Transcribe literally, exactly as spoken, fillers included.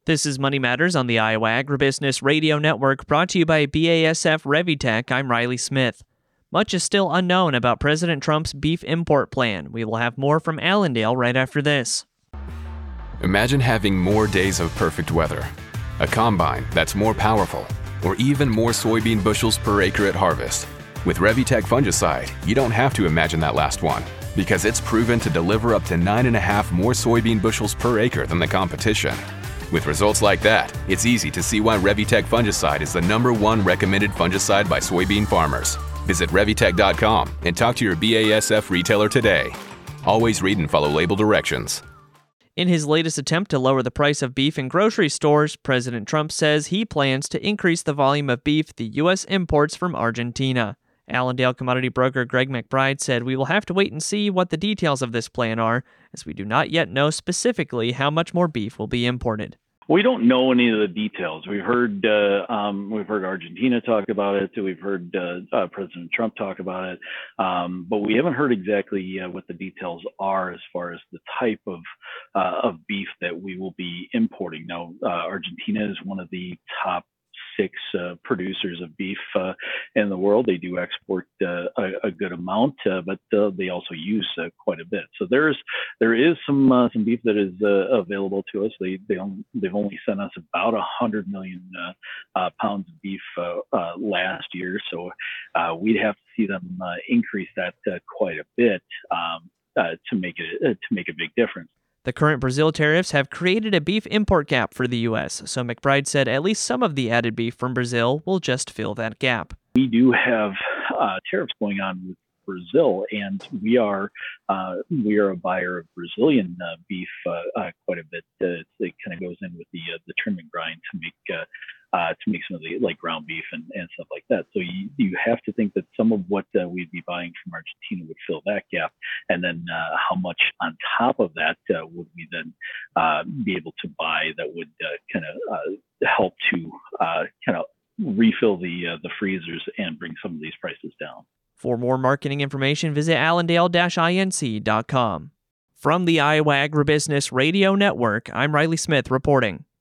This is Money Matters on the Iowa Agribusiness Radio Network, brought to you by B A S F Revitec. I'm Riley Smith. Much is still unknown about President Trump's beef import plan. We will have more from Allendale right after this. Imagine having more days of perfect weather, a combine that's more powerful, or even more soybean bushels per acre at harvest. With Revitec fungicide, you don't have to imagine that last one, because it's proven to deliver up to nine and a half more soybean bushels per acre than the competition. With results like that, it's easy to see why Revitec fungicide is the number one recommended fungicide by soybean farmers. Visit Revitec dot com and talk to your B A S F retailer today. Always read and follow label directions. In his latest attempt to lower the price of beef in grocery stores, President Trump says he plans to increase the volume of beef the U S imports from Argentina. Allendale commodity broker Greg McBride said we will have to wait and see what the details of this plan are, as we do not yet know specifically how much more beef will be imported. We don't know any of the details. We've heard uh, um, we've heard Argentina talk about it. We've heard uh, uh, President Trump talk about it, um, but we haven't heard exactly uh, what the details are as far as the type of uh, of beef that we will be importing. Now, uh, Argentina is one of the top six uh, producers of beef uh, in the world. They do export uh, a, a good amount, uh, but uh, they also use uh, quite a bit. So there's there is some uh, some beef that is uh, available to us. They they only, they've only sent us about a hundred million uh, uh, pounds of beef uh, uh, last year. So uh, we'd have to see them uh, increase that uh, quite a bit um, uh, to make it uh, to make a big difference. The current Brazil tariffs have created a beef import gap for the U S, so McBride said at least some of the added beef from Brazil will just fill that gap. We do have uh, tariffs going on with Brazil, and we are uh, we are a buyer of Brazilian uh, beef uh, uh, quite a bit. Uh, it kind of goes in with the uh, the trim and grind to make uh, uh, to make some of the like ground beef and, and stuff like that. So you you have to think that some of what uh, we'd be buying from Argentina would fill that gap, and then uh, how much on top of that uh, would we then uh, be able to buy that would uh, kind of uh, help to uh, kind of refill the uh, the freezers and bring some of these prices down. For more marketing information, visit allendale dash inc dot com. From the Iowa Agribusiness Radio Network, I'm Riley Smith reporting.